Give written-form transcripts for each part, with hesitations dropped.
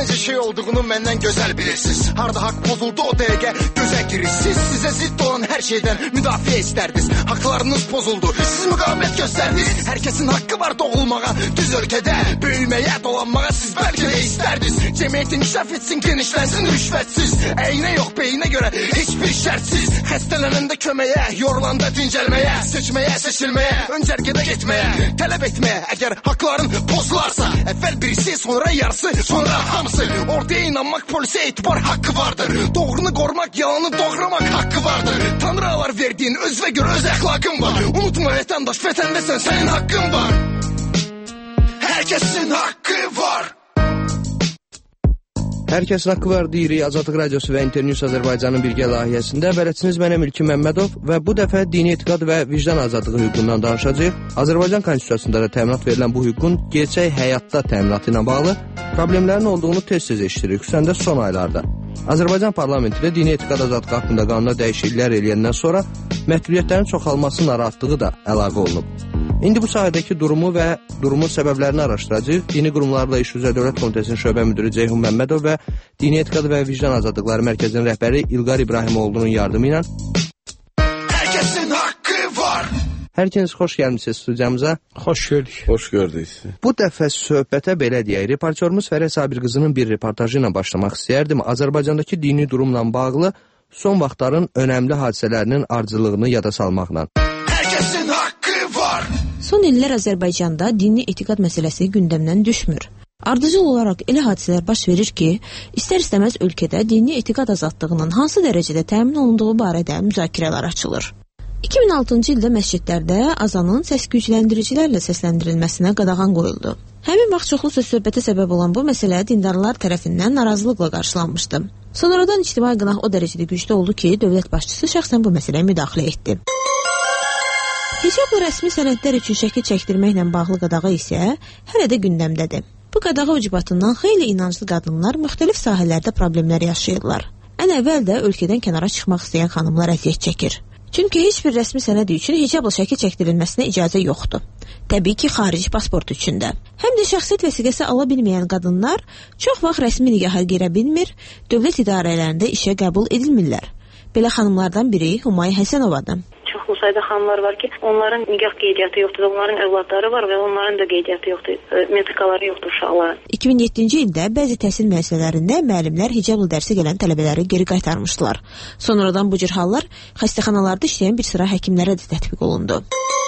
necə şey olduğunu məndən gözəl bilirsiniz. Harda haqq pozuldu o dəqiqə gözə girirsiniz. Sizə zidd olan hər şeydən müdafiə istərdiniz. Haqlarınız pozuldu, siz müqavimət göstərdiniz. Hər kəsin haqqı var doğulmağa, düz ölkədə böyüməyə, dolanmağa siz bəlkə də istərdiniz. Cəmiyyət inkişaf etsin, genişlənsin rüşvətsiz. Əyinə yox, beyinə görə heç bir şərtsiz. Xəstələnəndə köməyə, yorulanda dincəlməyə, seçməyə, seçilməyə, öncərgədə getməyə, tələb etməyə. Əgər haqların pozularsa, əvvəl birisi, sonra yarısı, sonra hamısı. Ortaya inanmaq, polisə etibar haqqı vardır. Doğrunu qorumaq, yalanı doğramaq haqqı vardır. Tanrı alar verdiyin özünə görə öz əxlaqın var. Unutma vətəndaş, vətəndəsən, sənin haqqın var. Hər kəsin haqqı var. Hər kəsin haqqı var deyirik Azadlıq Radiosu və Internews Azərbaycanın birgə layihəsində. Bələdçiniz mənəm İlkin Məmmədov və bu dəfə dini etiqad və vicdan azadlığı hüququndan danışacağıq. Azərbaycan Konstitusiyasında da təminat verilən bu hüququn gerçək həyatda təminatı ilə bağlı problemlərin olduğunu tez-tez eşitirik, xüsusən də son aylarda. Azərbaycan parlamentində dini etiqad azadlığı haqqında qanuna dəyişikliklər eləyəndən sonra məhdudiyyətlərin çoxalması narahatlığı da əlavə olunub. İndi bu sahədəki durumu və durumun səbəblərini araşdıracağıq. Dini qurumlarla iş üzrə Dövlət Komitəsinin şöbə müdiri Ceyhun Məmmədov və Dini Etiqad və Vicdan Azadlıqları Mərkəzinin rəhbəri İlqar İbrahimoğlu'nun yardımı ilə Hər kəsin haqqı var. Hər kəs xoş gəlmisiniz studiyamıza. Xoş gördük. Xoş gördük. Bu dəfə söhbətə belə deyək. Reportyorumuz Fərəh Sabir qızının bir reportajı ilə başlamaq istəyərdim. Azərbaycandakı dini durumla bağlı son vaxtların önəmli hadisələrinin ardıcıllığını yada salmaqla. Hər kəsin haqqı var. Son illər Azərbaycanda dini etiqad məsələsi gündəmdən düşmür. Ardıcıl olaraq elə hadisələr baş verir ki, istər-istəməz ölkədə dini etiqad azadlığının hansı dərəcədə təmin olunduğu barədə müzakirələr açılır. 2006-cı ildə məscidlərdə azanın səs gücləndiricilərlə səsləndirilməsinə qadağan qoyuldu. Həmin vaxt çoxlu söz-söhbətə səbəb olan bu məsələ dindarlar tərəfindən narazılıqla qarşılanmışdı. Sonradan ictimai qınaq o dərəcədə güclü oldu ki, dövlət başçısı şəxsən bu məsələyə müdaxilə etdi. Hicabla rəsmi sənədlər üçün şəkil çəkdirməklə bağlı qadağa isə hələ də gündəmdədir. Bu qadağa ucbatından xeyli inanclı qadınlar müxtəlif sahələrdə problemlər yaşayırlar. Ən əvvəl də ölkədən kənara çıxmaq istəyən xanımlar əziyyət çəkir. Çünki heç bir rəsmi sənəd üçün hicabla şəkil çəkdirilməsinə icazə yoxdur. Təbii ki, xarici pasport üçün də. Həm də şəxsiyyət vəsiqəsi ala bilməyən qadınlar çox vaxt rəsmi nigaha girə bilmir, dövlət idarələrində işə qəbul edilmirlər. Belə xanımlardan biri Humay Həsənovadır. Çoxlu sayda xanımlar var ki, onların nigah qeydiyyatı yoxdur, onların övladları var və onların da qeydiyyatı yoxdur, metrikaları yoxdur uşaqların. 2007-ci ildə bəzi təhsil müəssisələrində müəllimlər hicablı dərsə gələn tələbələri geri qaytarmışdılar. Sonradan bu cür hallar xəstəxanalarda işləyən bir sıra həkimlərə də tətbiq olundu.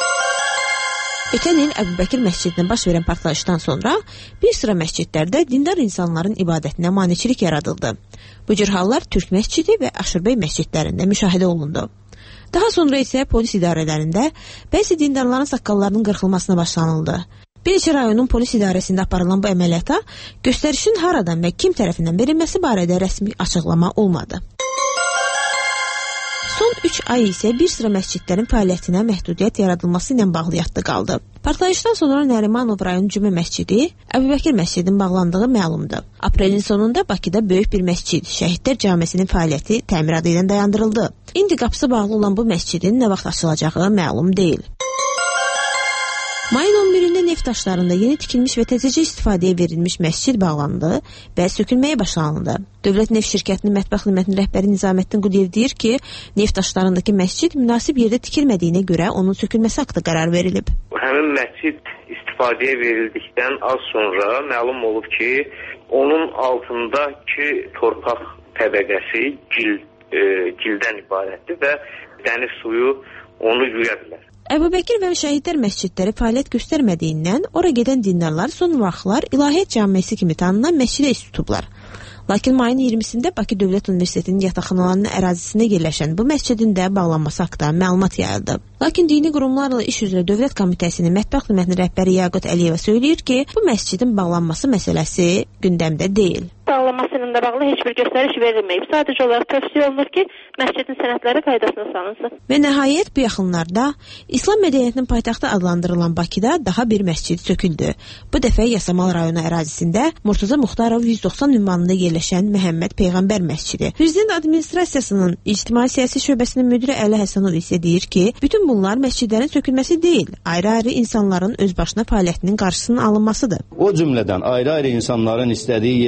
Ötən il Əbubəkir məscidində baş verən partlayışdan sonra bir sıra məscidlərdə dindar insanların ibadətinə maneçilik yaradıldı. Bu cür hallar Türk məscidi və Aşurbey məscidlərində müşahidə olundu. Daha sonra isə polis idarələrində bəzi dindarların saqqallarının qırxılmasına başlanıldı. Bir neçə rayonun polis idarəsində aparılan bu əməliyyata göstərişin haradan və kim tərəfindən verilməsi barədə rəsmi açıqlama olmadı. Son 3 ay isə bir sıra məscidlərin fəaliyyətinə məhdudiyyət yaradılması ilə bağlı yadda qaldı. Partlayışdan sonra Nərimanov rayon Cümə məscidi, Əbubəkir məscidinin bağlandığı məlumdur. Aprelin sonunda Bakıda böyük bir məscid, Şəhidlər Camisinin fəaliyyəti təmiratı ilə dayandırıldı. İndi qapısı bağlı olan bu məscidin nə vaxt açılacağı məlum deyil. Mayın 11-də neft daşlarında yeni tikilmiş və təzəcə istifadəyə verilmiş məscid bağlandı və sökülməyə başlanıldı. Dövlət Neft Şirkətinin mətbəx xidmətinin rəhbəri Nizaməddin Qudiyev deyir ki, neft daşlarındakı məscid münasib yerdə tikilmədiyinə görə onun sökülməsi haqqında qərar verilib. Həmin məscid istifadəyə verildikdən az sonra məlum olub ki, onun altındakı torpaq təbəqəsi gildən ibarətdir və dəniz suyu onu yuya bilər. Əbubəkir və Şəhidlər məscidləri fəaliyyət göstərmədiyindən ora gedən dindarlar son vaxtlar İlahiyyat Camisi kimi tanınan məscidə üz tutublar. Lakin mayın 20-sində Bakı Dövlət Universitetinin yataqxanalarının ərazisində yerləşən bu məscidin də bağlanması haqqında məlumat yayıldı. Lakin dini qurumlarla iş üzrə Dövlət Komitəsinin mətbəx xidmətinin rəhbəri Yaqut Əliyeva söyləyir ki, bu məscidin bağlanması məsələsi gündəmdə deyil. Bağlanması ilə bağlı heç bir göstəriş verilməyib. Sadəcə olaraq tövsiyə olunur ki, məscidin sənədləri qaydasına salınsın. Və nəhayət bu yaxınlarda İslam mədəniyyətinin paytaxtı adlandırılan Bakıda daha bir məscid söküldü. Bu dəfə Yasamal rayonu ərazisində Murtuza Muxtarov 190 ünvanında yerləşən Məhəmməd Peyğəmbər məscidi. Prezident administrasiyasının ictimai siyasi şöbəsinin müdiri Əli Həsənov isə deyir ki, bütün bunlar məscidlərin sökülməsi deyil, ayrı-ayrı insanların özbaşına fəaliyyətinin qarşısının alınmasıdır. O cümlədən ayrı-ayrı insanların istədiyi yerdə, istədiyi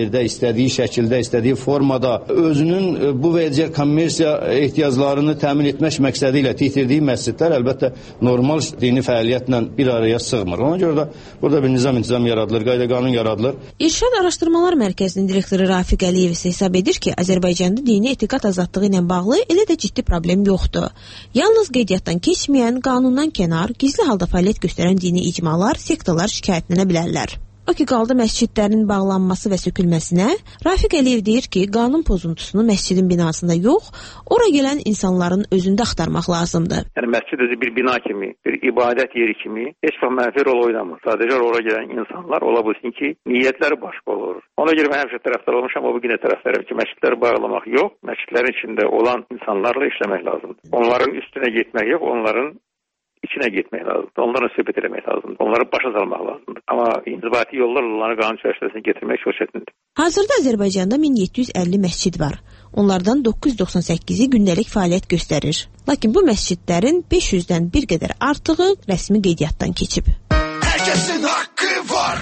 istədiyi şəkildə, istədiyi formada özünün bu və digər kommersiya ehtiyaclarını təmin etmək məqsədi ilə titirdiyi məscidlər əlbəttə normal dini fəaliyyətlə bir araya sığmır. Ona görə də burada bir nizam yaradılır, qayda-qanun yaradılır. İrşad Araşdırmalar Mərkəzinin direktoru Rafiq Əliyev isə hesab edir ki, Azərbaycanda dini etiqad azadlığı ilə bağlı elə də ciddi problem yoxdur. Yalnız qeydiyyatdan keçməyən, qanundan kənar, gizli halda fəaliyyət göstərən dini icmalar, sektalar şikayətlənə bilərlər. O ki, qaldı məscidlərin bağlanması və sökülməsinə, Rafiq Əliyev deyir ki, qanun pozuntusunu məscidin binasında yox, ora gələn insanların özündə axtarmaq lazımdır. Yəni məscid özü bir bina kimi, bir ibadət yeri kimi heç vaxt mənfi rol oynamır. Sadəcə ora gələn insanlar ola bilsin ki, niyyətləri başqa olur. Ona görə mən həmişə tərəfdar olmuşam, o bu günə tərəfdarım ki, məscidləri bağlamaq yox, məscidlərin içində olan insanlarla işləmək lazımdır. Onların üstünə getmək yox, onların içinə getmək lazımdır. Onlarla söhbət etmək lazımdır. Onları başa salmaq lazımdır. Amma inzibati yollarla onları qanun çərçivəsində gətirmək çox çətindir. Hazırda Azərbaycanda 1750 məscid var. Onlardan 998-i gündəlik fəaliyyət göstərir. Lakin bu məscidlərin 500-dən bir qədər artığı rəsmi qeydiyyatdan keçib. Hər kəsin haqqı var.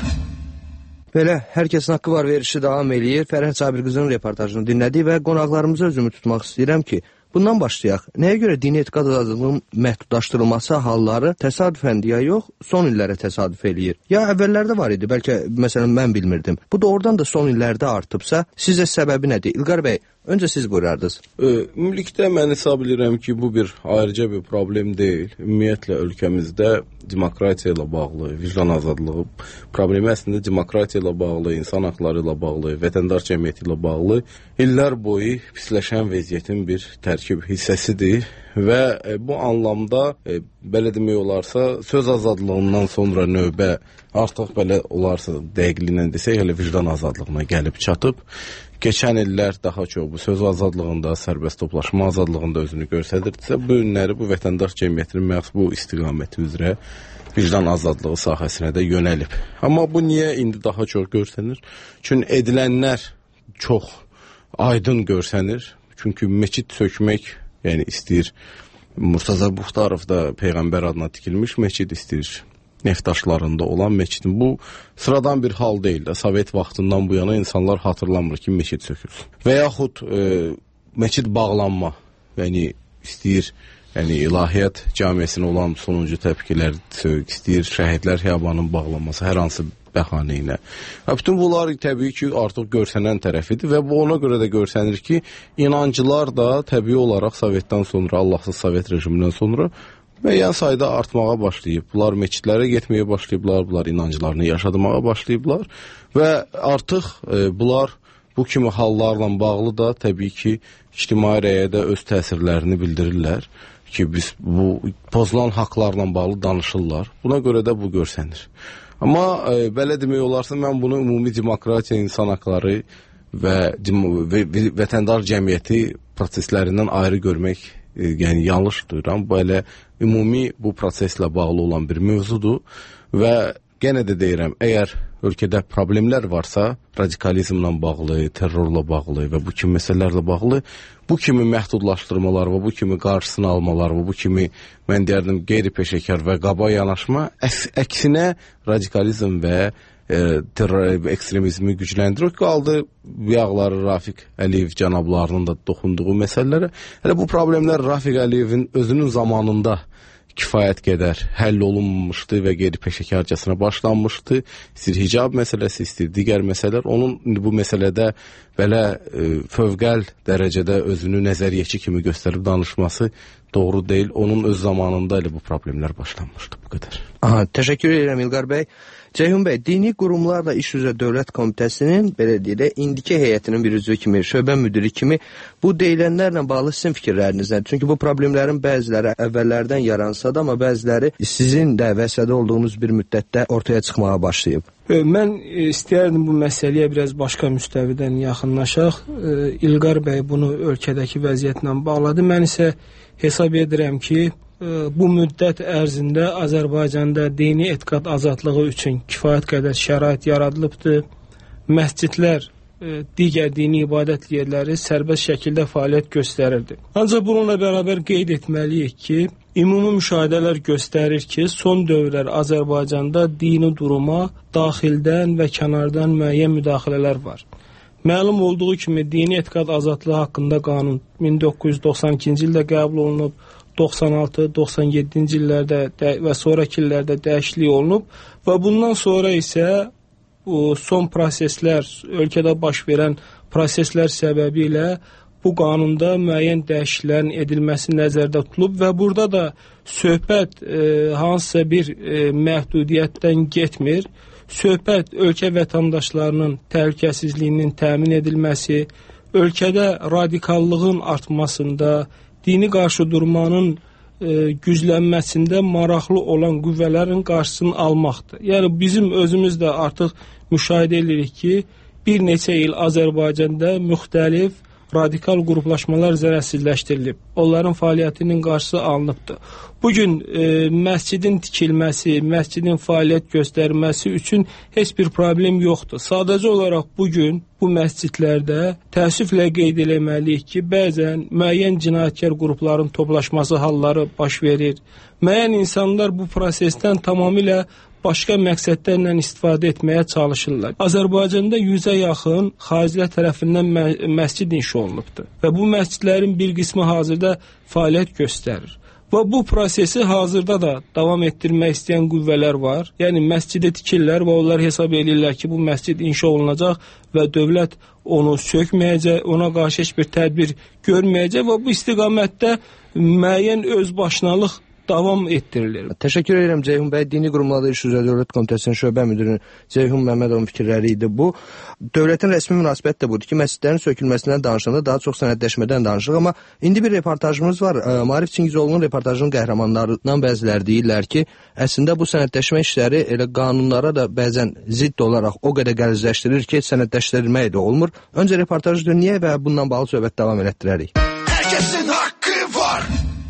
Belə, hər kəsin haqqı var verişi davam eləyir. Fərhad Sabirqızının reportajını dinlədik və qonaqlarımıza özümü tutmaq istəyirəm ki, bundan başlayaq. Nəyə görə dini etiqad azadlığının məhdudlaşdırılması halları təsadüfən ya yox, son illərə təsadüf eləyir? Ya əvvəllərdə var idi, bəlkə məsələn mən bilmirdim. Bu doğrudan da son illərdə artıbsa, sizə səbəbi nədir? İlqar bəy, öncə siz buyurardınız. Ümumilikdə mən hesab edirəm ki, bu bir ayrıca bir problem deyil. Ümumiyyətlə ölkəmizdə demokratiya ilə bağlı, vicdan azadlığı problemi əslində demokratiya ilə bağlı, insan haqları ilə bağlı, vətəndaş cəmiyyəti ilə bağlı illər boyu pisləşən vəziyyətin bir tərkib hissəsidir və bu anlamda belə demək olarsa söz azadlığından sonra növbə artıq belə olarsa dəqiqliklə desək elə vicdan azadlığına gəlib çatıb. Keçən illər daha çox bu söz azadlığında, sərbəst toplaşma azadlığında özünü göstərirdisə, bu günləri bu vətəndaş cəmiyyətinin məhz bu istiqaməti üzrə vicdan azadlığı sahəsinə də yönəlib. Amma bu niyə indi daha çox görsənir? Çünki edilənlər çox aydın görsənir. Çünki meçid sökmək, yəni istəyir Murtaza Buxtarov da Peyğəmbər adına tikilmiş meçid istəyir. Neftaşlarında olan meçidin. Bu sıradan bir hal deyil də. Sovet vaxtından bu yana insanlar hatırlamır ki, meçid sökülsün. Və yaxud meçid bağlanma, yəni istəyir, yəni İlahiyyat Camiəsinə olan sonuncu təpkilər istəyir, şəhidlər xiyabanının bağlanması hər hansı bəhanə ilə. Bütün bunlar təbii ki, artıq görsənən tərəfidir və bu ona görə də görsənir ki, inancılar da təbii olaraq Sovetdən sonra, Allahsız Sovet rejimindən sonra müəyyən sayda artmağa başlayıb. Bunlar meçidlərə getməyə başlayıblar, bunlar inanclarını yaşadmağa başlayıblar və artıq bunlar bu kimi hallarla bağlı da təbii ki, ictimai rəyədə öz təsirlərini bildirirlər ki, biz bu pozulan haqlarla bağlı danışırlar. Buna görə də bu görsənir. Amma belə demək olarsa, mən bunu ümumi demokratiya, insan haqları və vətəndaş cəmiyyəti proseslərindən ayrı görmək yəni yanlış duyuram. Bu elə ümumi bu proseslə bağlı olan bir mövzudur və yenə də deyirəm, əgər ölkədə problemlər varsa, radikalizmlə bağlı, terrorla bağlı və bu kimi məsələlərlə bağlı, bu kimi məhdudlaşdırmalar və bu kimi qarşısını almalar və bu kimi, mən deyərdim, qeyri-peşəkar və qaba yanaşma, əksinə radikalizm və terror ekstremizmi gücləndirir. Qaldı yağları Rafiq Əliyev cənablarının da toxunduğu məsələlərə. Hələ bu problemlər Rafiq Əliyevin özünün zamanında kifayət qədər həll olunmuşdu və qeyri-peşəkarcasına başlanmışdı. İstir hicab məsələsi, istir digər məsələlər. Onun bu məsələdə belə fövqəl dərəcədə özünü nəzəriyyəçi kimi göstərib danışması doğru deyil. Onun öz zamanında elə bu problemlər başlanmışdı. Bu qədər. Təşəkkür edirəm İlqar bəy. Ceyhun bəy, dini qurumlarla iş üzrə Dövlət Komitəsinin, belə deyək, indiki heyətinin bir üzvü kimi, şöbə müdiri kimi bu deyilənlərlə bağlı sizin fikirləriniz nədir? Çünki bu problemlərin bəziləri əvvəllərdən yaransa da, amma bəziləri sizin də vəsədə olduğunuz bir müddətdə ortaya çıxmağa başlayıb. Mən istəyərdim bu məsələyə biraz başqa müstəvidən yaxınlaşaq. İlqar bəy bunu ölkədəki vəziyyətlə bağladı. Mən isə hesab edirəm ki, bu müddət ərzində Azərbaycanda dini etiqad azadlığı üçün kifayət qədər şərait yaradılıbdır. Məscidlər, digər dini ibadət yerləri sərbəst şəkildə fəaliyyət göstərirdi. Ancaq bununla bərabər qeyd etməliyik ki, ümumi müşahidələr göstərir ki, son dövrlər Azərbaycanda dini duruma daxildən və kənardan müəyyən müdaxilələr var. Məlum olduğu kimi dini etiqad azadlığı haqqında qanun 1992-ci ildə qəbul olunub, 96-97-ci illərdə və sonraki illərdə dəyişiklik olunub və bundan sonra isə bu son proseslər, ölkədə baş verən proseslər səbəbilə bu qanunda müəyyən dəyişikliklərin edilməsi nəzərdə tutulub və burada da söhbət hansısa bir məhdudiyyətdən getmir. Söhbət ölkə vətəndaşlarının təhlükəsizliyinin təmin edilməsi, ölkədə radikallığın artmasında, dini qarşıdurmanın güclənməsində maraqlı olan qüvvələrin qarşısını almaqdır. Yəni bizim özümüz də artıq müşahidə edirik ki, bir neçə il Azərbaycanda müxtəlif radikal qruplaşmalar zərərsizləşdirilib. Onların fəaliyyətinin qarşısı alınıbdır. Bugün məscidin tikilməsi, məscidin fəaliyyət göstərməsi üçün heç bir problem yoxdur. Sadəcə olaraq bugün bu məscidlərdə təəssüflə qeyd eləməliyik ki, bəzən müəyyən cinayətkar qrupların toplaşması halları baş verir. Müəyyən insanlar bu prosesdən tamamilə başqa məqsədlərlə istifadə etməyə çalışırlar. Azərbaycanda 100-ə yaxın xaricilər tərəfindən məscid inşa olunubdur və bu məscidlərin bir qismi hazırda fəaliyyət göstərir. Və bu prosesi hazırda da davam etdirmək istəyən qüvvələr var. Yəni məscidi tikirlər və onlar hesab edirlər ki, bu məscid inşa olunacaq və dövlət onu sökməyəcək, ona qarşı heç bir tədbir görməyəcək və bu istiqamətdə müəyyən özbaşınalıq davam etdirilir. Təşəkkür edirəm Ceyhun bəy. Dini Qurumlarda İş üzrə Dövlət Komitəsinin şöbə müdiri Ceyhun Məmmədovun fikirləri idi bu. Dövlətin rəsmi münasibəti də budur ki, məscidlərin sökülməsindən danışanda daha çox sənədləşmədən danışırıq, amma indi bir reportajımız var. Maarif Çingizoğlu'nun reportajının qəhrəmanlarından bəziləri deyirlər ki, əslində bu sənədləşmə işləri elə qanunlara da bəzən zidd olaraq o qədər qəlizləşdirir ki, sənədləşdirilmək də olmur. Öncə reportajı dinləyək və bundan bağlı söhbət davam elətdirərik. Hər kəsin haqqı var.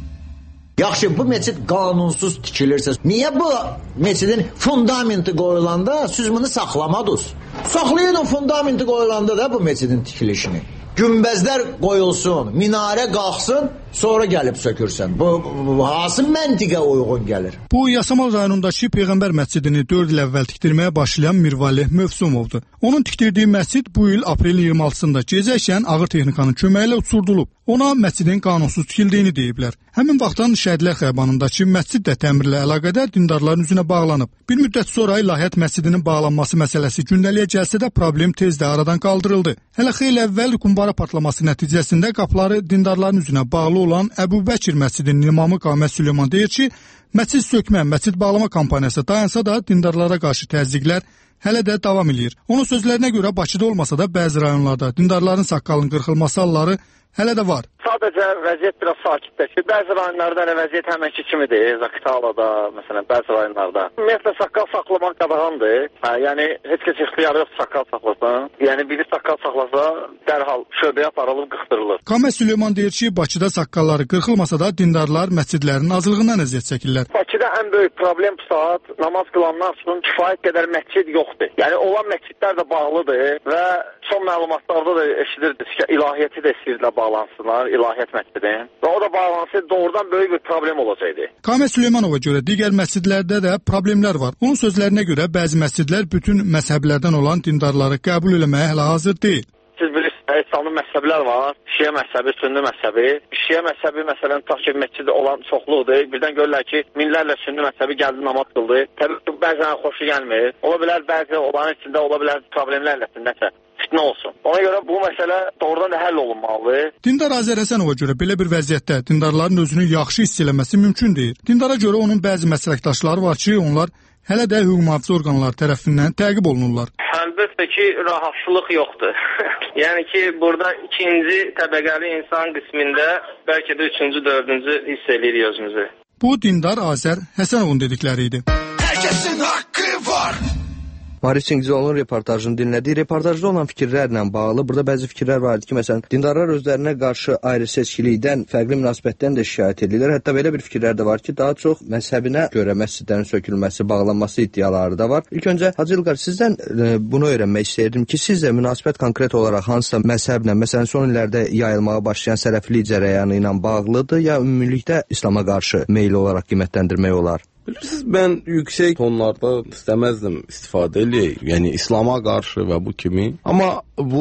Yaxşı, bu məscid qanunsuz tikilirsə, niyə bu məscidin fundamenti qoyulanda siz bunu saxlamadınız? Saxlayın o fundamenti qoyulanda da bu məscidin tikilişini. Günbəzlər qoyulsun, minarə qalxsın, sonra gəlib sökürsən. Bu hansı məntiqə uyğun gəlir? Bu Yasamal rayonundakı Peyğəmbər məscidini 4 il əvvəl tikdirməyə başlayan Mirvalih Mövsumovdur. Onun tikdirdiyi məscid bu il aprelin 26-sında gecəykən ağır texnikanın köməyi ilə uçurdulub. Ona məscidin qanunsuz tikildiyini deyiblər. Həmin vaxtdan Şəhidlər Xiyabanındakı məscid də təmirlə əlaqədar dindarların üzünə bağlanıb. Bir müddət sonra İlahiyyat məscidinin bağlanması məsələsi gündəliyə gəlsə də problem tez də aradan qaldırıldı. Hələ xeyli əvvəl qumbara partlaması nəticəsində qapıları dindarların üzünə bağlı olan Əbu Bəkir məscidinin imamı Qamət Süleyman deyir ki, məscid sökmə, məscid bağlama kampaniyası dayansa da dindarlara qarşı təzyiqlər hələ də davam edir. Onun sözlərinə görə Bakıda olmasa da bəzi rayonlarda dindarların saqqalının qırxılması halları hələ də var. Sadəcə vəziyyət biraz sakitləşir. Bəzi rayonlarda vəziyyət həmənki kimidir. Zaqatalada, məsələn, bəzi rayonlarda. Ümumiyyətlə saqqal saxlamaq qadağandır. Yəni heç kəs ixtiyarı yoxdur saqqal saxlasın. Yəni biri saqqal saxlasa dərhal şöbəyə aparılıb qıxdırılır. Qamət Süleyman deyir ki, Bakıda saqqalları qırxılmasa da dindarlar məscidlərin azlığından əziyyət çəkirlər. Bakıda ən böyük problem bu saat namaz qılanlar üçün kifayət qədər məscid yoxdur. Yəni olan məscidlər də bağlıdır və son məlumatlarda da eşidirdiniz ki, ilahiyyəti də istəyirlər bağlansınlar, ilahiyyət məscidin. Və o da bağlansa doğrudan böyük bir problem olacaqdı. Qamət Süleymanova görə digər məscidlərdə də problemlər var. Onun sözlərinə görə bəzi məscidlər bütün məzhəblərdən olan dindarları qəbul eləməyə hələ hazır deyil. Siz bilirsiniz, İslamlı məzhəblər var. Şiə məzhəbi, Sünni məzhəbi. Şiə məzhəbi məsələn tutaq ki, məscid olan çoxluqdur. Birdən görürlər ki, minlərlə Sünni məzhəbi gəldi namaz qıldı. Təbii ki, bəzən xoşu gəlmir. Ola bilər bəzi onların içində ola bilər problemlərlə nəsə fitnə olsun. Ona görə bu məsələ doğrudan da həll olunmalıdır. Dindar Azər Həsənova görə belə bir vəziyyətdə dindarların özünü yaxşı hiss eləməsi mümkün deyil. Dindara görə onun bəzi məsləkdaşları var ki, onlar hələ də hüquq mühafizə orqanları tərəfindən təqib olunurlar. Əlbəttə ki, rahatsızlıq yoxdur. Yəni ki, burada ikinci təbəqəli insan qismində bəlkə də üçüncü, dördüncü hiss eləyirik özümüzü. Bu Dindar Azər Həsənovun dedikləri idi. Hər kəsin haqqı var. Maarif Çingizoğlu'nun reportajını dinlədik. Reportajda olan fikirlərlə bağlı burada bəzi fikirlər var idi ki, məsələn, dindarlar özlərinə qarşı ayrı seçkilikdən, fərqli münasibətdən də şikayət edirlər. Hətta belə bir fikirlər də var ki, daha çox məzhəbinə görə məscidlərin sökülməsi, bağlanması iddiaları da var. İlk öncə Hacı İlqar, sizdən bunu öyrənmək istəyirdim ki, sizcə münasibət konkret olaraq hansısa məzhəblə, məsələn, son illərdə yayılmağa başlayan sələflik cərəyanı ilə bağlıdır, ya ümumilikdə İslama qarşı meyil olaraq qiymətləndirmək olar? Bilirsiniz, mən yüksək tonlarda istəməzdim istifadə eləyək, yəni İslama qarşı və bu kimi. Amma bu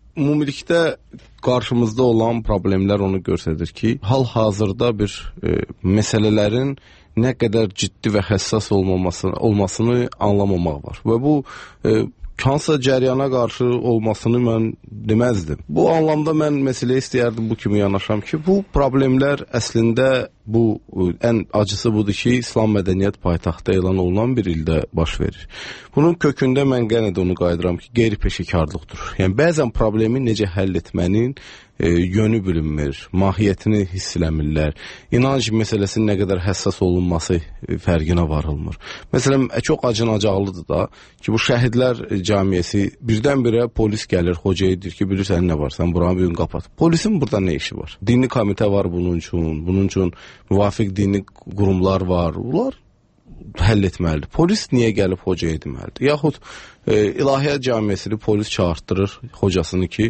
ümumilikdə qarşımızda olan problemlər onu göstərir ki, hal-hazırda bir məsələlərin nə qədər ciddi və həssas olmasını anlamamaq var. Və bu hansısa cəriyana qarşı olmasını mən deməzdim. Bu anlamda mən məsələyə istəyərdim bu kimi yanaşam ki, bu problemlər əslində ən acısı budur ki, İslam mədəniyyət paytaxtı elan olunan bir ildə baş verir. Bunun kökündə mən yenə də onu qaydıram ki, qeyri-peşəkarlıqdır. Yəni bəzən problemi necə həll etmənin yönü bilinmir, mahiyyətini hiss eləmirlər. İnanc məsələsinin nə qədər həssas olunması fərqinə varılmır. Məsələn, çox acınacaqlıdır da ki, bu şəhidlər cəmiyyəsi birdən-birə polis gəlir, hocaya deyir ki, bilirsən nə var, sən buranı bir gün qapat. Polisin burada nə işi var? Dini komitə var bunun üçün müvafiq dini qurumlar var. Bunlar həll etməlidir. Polis niyə gəlib hocaya deməlidir? Yaxud İlahiyyat cəmiyyəsini polis çağırtdırır hocasını ki,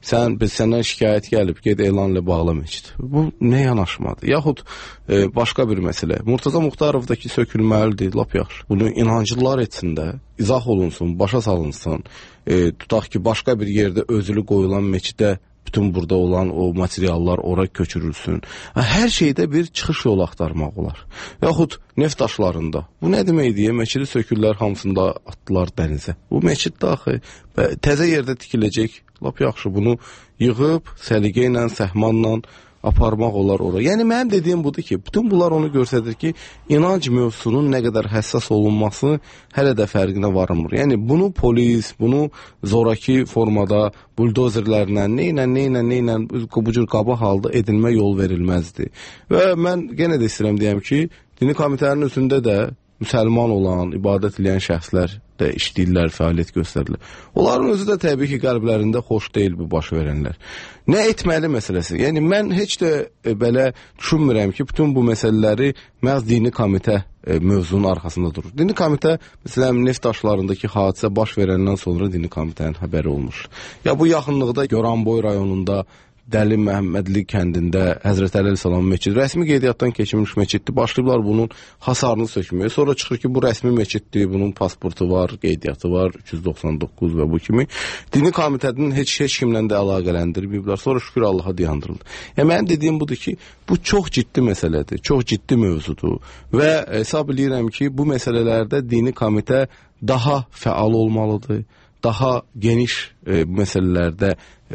səndən şikayət gəlib, ged elanla bağla məscid. Bu nə yanaşmadır? Yaxud başqa bir məsələ. Murtaza Muxtarovdakı sökülməlidir, lap yaxşı. Bunu inanclılar etsin də, izah olunsun, başa salınsın. Tutaq ki, başqa bir yerdə özülü qoyulan məscidə bütün burada olan o materiallar ora köçürülsün. Hər şeydə bir çıxış yolu axtarmaq olar. Yaxud neft daşlarında. Bu nə deməkdir? Məscidi sökürlər, hamısında atdılar dənizə. Bu məscid daxı təzə yerdə tikiləcək. Lap yaxşı, bunu yığıb, səliqə ilə, səhmanla aparmaq olar ora. Yəni mənim dediyim budur ki, bütün bunlar onu göstərir ki, inanc mövzusunun nə qədər həssas olunması hələ də fərqinə varmır. Yəni bunu polis, bunu zoraki formada buldozerlərlə, neynə bu cür qaba halda edilmə yol verilməzdi. Və mən yenə də istəyirəm deyəm ki, dini komitənin üzündə də müsəlman olan, ibadət edən şəxslər də işləyirlər, fəaliyyət göstərirlər. Onların özü də təbii ki, qəlblərində xoş deyil bu baş verənlər. Nə etməli məsələsi? Yəni, mən heç də belə düşünmürəm ki, bütün bu məsələləri məhz dini komitə mövzunun arxasında durur. Dini komitə, məsələn, neft daşlarındakı hadisə baş verəndən sonra dini komitənin xəbəri olmuş. Ya bu yaxınlıqda Goranboy rayonunda Dəli Məhəmmədli kəndində Həzrət Əli Əleyhissalam məscidi rəsmi qeydiyyatdan keçirilmiş məsciddir. Başlayıblar bunun hasarını sökməyə. Sonra çıxır ki, bu rəsmi məsciddir, bunun pasportu var, qeydiyyatı var, 399 və bu kimi. Dini komitənin heç kimlə də əlaqələndirməyiblər. Sonra şükür Allaha dayandırıldı. Yəni mənim dediyim budur ki, bu çox ciddi məsələdir, çox ciddi mövzudur və hesab edirəm ki, bu məsələlərdə dini komitə daha fəal olmalıdır, daha geniş məsələlərdə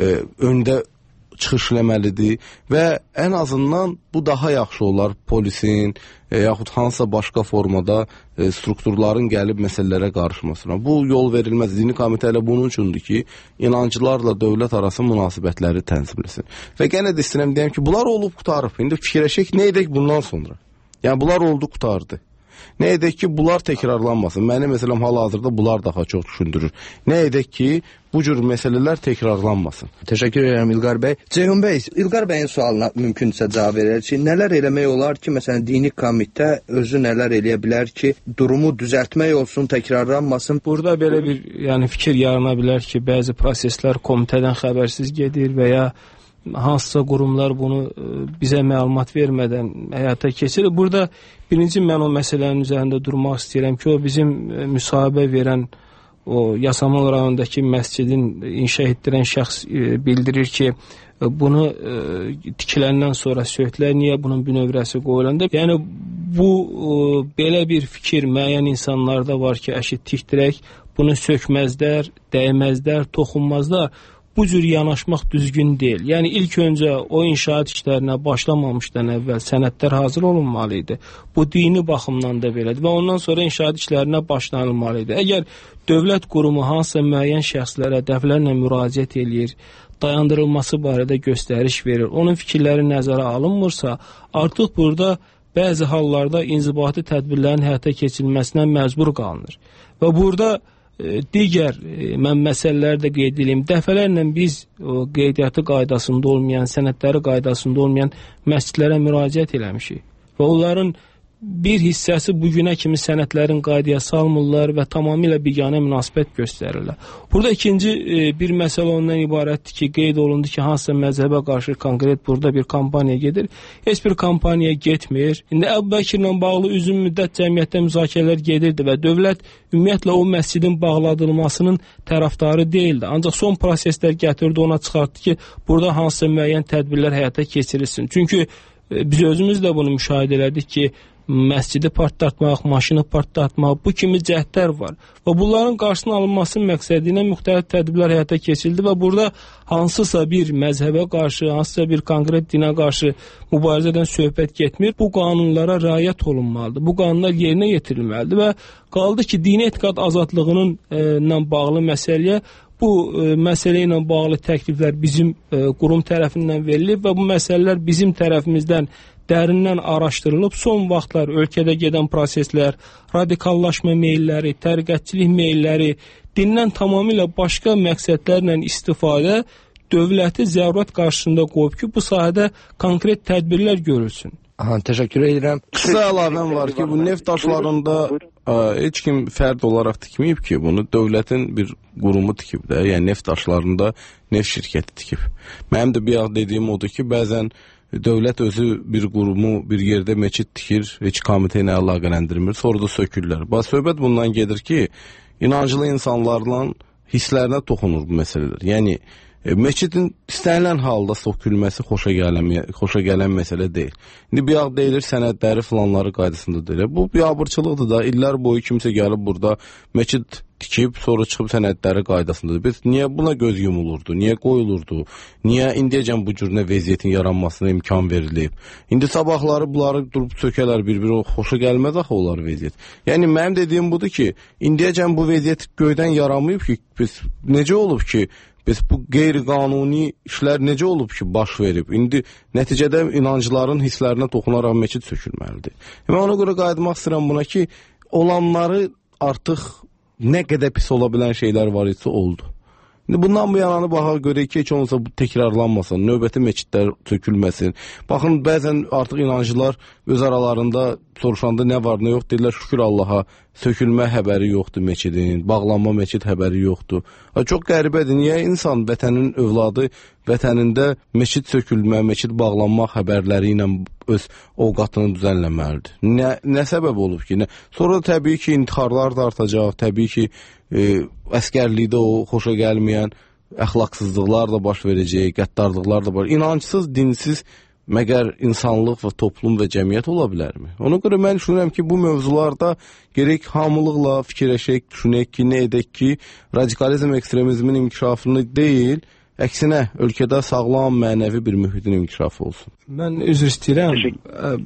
öndə çıxış eləməlidir və ən azından bu daha yaxşı olar polisin yaxud hansısa başqa formada strukturların gəlib məsələlərə qarışmasına. Bu yol verilməz. Dini komitə ilə bunun üçündür ki, inancılarla dövlət arası münasibətləri tənzimləsin. Və yenə də istəyirəm deyəm ki, bunlar olub qutarıb. İndi fikirləşək, nə edək bundan sonra? Yəni, bunlar oldu qutardı. Nə edək ki, bunlar təkrarlanmasın. Məni məsələn hal-hazırda bunlar daha çox düşündürür. Nə edək ki, bu cür məsələlər təkrarlanmasın. Təşəkkür edirəm İlqar bəy. Ceyhun bəy, İlqar bəyin sualına mümkünsə cavab verər ki, nələr eləmək olar ki, məsələn, dini komitə özü nələr eləyə bilər ki, durumu düzəltmək olsun, təkrarlanmasın? Burada belə bir fikir yarana bilər ki, bəzi proseslər komitədən xəbərsiz gedir və ya hansısa qurumlar bunu bizə məlumat vermədən həyata keçirir. Burada birinci mən o məsələnin üzərində durmaq istəyirəm ki, o bizim müsahibə verən o Yasamal rayonundakı məscidin inşa etdirən şəxs bildirir ki, bunu tikiləndən sonra söhətlər niyə bunun bünövrəsi qoyulanda? Yəni bu belə bir fikir müəyyən insanlarda var ki, tikdirək, bunu sökməzlər, dəyməzlər, toxunmazlar. Bu cür yanaşmaq düzgün deyil. Yəni ilk öncə o inşaat işlərinə başlamamışdan əvvəl sənədlər hazır olunmalı idi. Bu dini baxımdan da belədir və ondan sonra inşaat işlərinə başlanılmalı idi. Əgər dövlət qurumu hansısa müəyyən şəxslərə dəfələrlə müraciət eləyir, dayandırılması barədə göstəriş verir, onun fikirləri nəzərə alınmırsa, artıq burada bəzi hallarda inzibati tədbirlərin həyata keçirilməsinə məcbur qalınır. Və burada digər məsələləri də qeyd edeyim. Dəfələrlə biz qeydiyyatı qaydasında olmayan, sənədləri qaydasında olmayan məscidlərə müraciət eləmişik. Və onların bir hissəsi bugünə kimi sənədlərin qaydaya salmırlar və tamamilə biganə münasibət göstərirlər. Burada ikinci bir məsələ ondan ibarətdir ki, qeyd olundu ki, hansısa məzhəbə qarşı konkret burada bir kampaniya gedir. Heç bir kampaniya getmir. İndi Əbu Bəkirlə bağlı uzun müddət cəmiyyətdə müzakirələr gedirdi və dövlət ümumiyyətlə o məscidin bağladılmasının tərəfdarı deyildi. Ancaq son proseslər gətirdi, ona çıxartdı ki, burada hansısa müəyyən tədbirlər həyata keçirilsin. Çünki biz özümüz də bunu müşahidə elədik ki, məscidi partlatmaq, maşını partlatmaq, bu kimi cəhdlər var. Və bunların qarşısının alınması məqsədi ilə müxtəlif tədbirlər həyata keçirildi və burada hansısa bir məzhəbə qarşı, hansısa bir konkret dinə qarşı mübarizədən söhbət getmir. Bu qanunlara riayət olunmalıdır. Bu qanunlar yerinə yetirilməlidir və qaldı ki, dini etiqad azadlığının bağlı məsələyə bu məsələ ilə bağlı təkliflər bizim qurum tərəfindən verilib və bu məsələlər bizim tərəfimizdən dərindən araşdırılıb. Son vaxtlar ölkədə gedən proseslər, radikallaşma meylləri, təriqətçilik meylləri, dindən tamamilə başqa məqsədlərlə istifadə dövləti zərurət qarşısında qoyub ki, bu sahədə konkret tədbirlər görülsün. Təşəkkür edirəm. Qısa əlavəm var ki, bu neft daşlarında heç kim fərd olaraq tikməyib ki, bunu dövlətin bir qurumu tikib də, yəni neft daşlarında neft şirkəti tikib. Mənim də bir dediyim odur ki, bəzən dövlət özü bir qurumu bir yerdə meçid tikir, heç komitə ilə əlaqələndirmir, sonra da sökürlər. Söhbət bundan gedir ki, inancılı insanlarla hisslərinə toxunur bu məsələlər. Yəni, meçidin istənilən halda sökülməsi xoşa gələn məsələ deyil. İndi bir deyilir sənədləri filanları qaydasında deyil. Bu biabırçılıqdır da, illər boyu kimsə gəlib burada meçid tikib, sonra çıxıb sənədləri qaydasındadır. Biz niyə buna göz yumulurdu, niyə qoyulurdu, niyə indiyəcən bu cür vəziyyətin yaranmasına imkan verilib. İndi sabahları bunları durub sökələr bir-biri, xoşa gəlməz axı onlar vəziyyət. Yəni, mənim dediyim budur ki, indiyəcən bu vəziyyət göydən yaranmayıb ki, biz necə olub ki, biz bu qeyri-qanuni işlər necə olub ki, baş verib? İndi nəticədə inancıların hisslərinə toxunaraq meçid sökülməlidir. Mən ona görə qayıtmaq istəyirəm buna ki, olanları artıq nə qədər pis ola bilən şeylər var isə oldu. İndi bundan bu yananı baxa görə ki, heç olmasa bu təkrarlanmasın, növbəti meçidlər sökülməsin. Baxın, bəzən artıq inancılar öz aralarında soruşanda nə var, nə yox deyirlər, şükür Allaha, sökülmə xəbəri yoxdur meçidin, bağlanma meçid xəbəri yoxdur. Çox qəribədir, niyə insan vətənin övladı vətənində meçid sökülmə, meçid bağlanma xəbərləri ilə öz ovqatını düzənləməlidir? Nə səbəb olub ki? Sonra təbii ki, intixarlar da artacaq, təbii ki, əskərlikdə o xoşa gəlməyən əxlaqsızlıqlar da baş verəcək, qəddarlıqlar da baş verəcək. İnancsız, dinsiz məgər insanlıq və toplum və cəmiyyət ola bilərmi? Ona görə mən düşünürəm ki, bu mövzularda gerək hamılıqla fikirləşək, düşünək ki, nə edək ki, radikalizm, ekstremizmin inkişafını deyil, əksinə ölkədə sağlam, mənəvi bir mühitin inkişafı olsun. Mən üzr istəyirəm,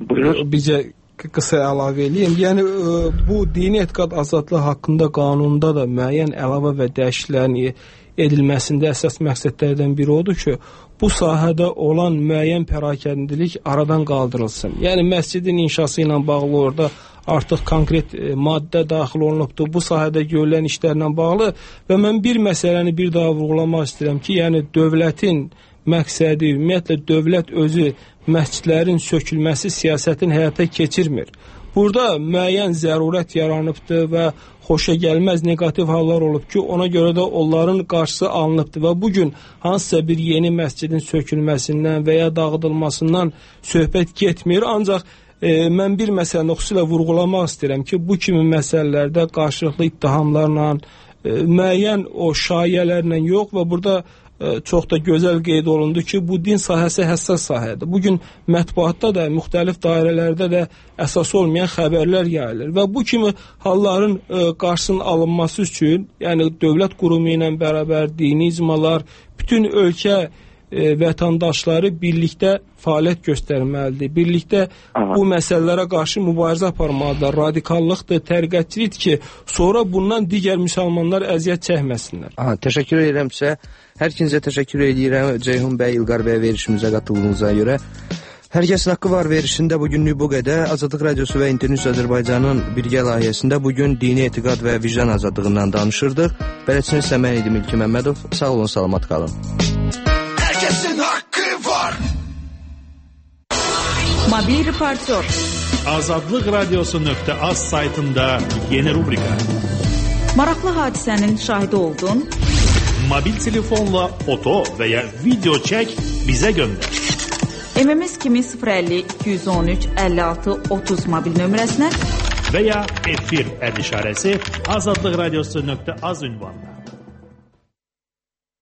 bizə qısa əlavə eləyim. Yəni, bu dini etiqad azadlığı haqqında qanunda da müəyyən əlavə və dəyişikliklərin edilməsində əsas məqsədlərdən biri odur ki, bu sahədə olan müəyyən pərakəndilik aradan qaldırılsın. Yəni, məscidin inşası ilə bağlı orada artıq konkret maddə daxil olunubdur. Bu sahədə görülən işlərlə bağlı və mən bir məsələni bir daha vurğulamaq istəyirəm ki, yəni dövlətin məqsədi, ümumiyyətlə dövlət özü məscidlərin sökülməsi siyasətin həyata keçirmir. Burada müəyyən zərurət yaranıbdır və xoşa gəlməz negativ hallar olub ki, ona görə də onların qarşısı alınıbdır və bugün hansısa bir yeni məscidin sökülməsindən və ya dağıdılmasından söhbət getmir. Ancaq mən bir məsələni xüsusilə vurğulamaq istəyirəm ki, bu kimi məsələlərdə qarşılıqlı ittihamlarla, müəyyən o şayələrlə yox və burada çox da gözəl qeyd olundu ki, bu din sahəsi həssas sahədir. Bugün mətbuatda da, müxtəlif dairələrdə də əsas olmayan xəbərlər yayılır və bu kimi halların qarşısının alınması üçün, yəni dövlət qurumu ilə bərabər dini icmalar, bütün ölkə vətəndaşları birlikdə fəaliyyət göstərməlidir. Birlikdə bu məsələlərə qarşı mübarizə aparmalıdır. Radikallıqdır, təriqətçilikdir ki, sonra bundan digər müsəlmanlar əziyyət çəkməsinlər. Təşəkkür edirəm sizə. Hər ikinizə təşəkkür edirəm Ceyhun bəy, İlqar bəy verilişimizə qatıldığınıza görə. Hər kəsin haqqı var verilişində bugünlük bu qədər. Azadlıq Radiosu və İnternews Azərbaycanın birgə layihəsində bugün dini etiqad və vicdan azadlığından danışırdıq. Bələdçiniz mən idim İlkin Məmmədov. Sağ olun, salamat qalın. Herkesin hakkı var. Mobil reportyor. Azadlıq Radiosu.az saytında yeni rubrika. Maraqlı hadisənin şahidi oldun. Mobil telefonla foto və ya video çək, bizə göndər. MMS kimi 050 213 56 30 mobil nömrəsinə və ya efir əd işarəsi Azadlıq Radiosu.az ünvanına.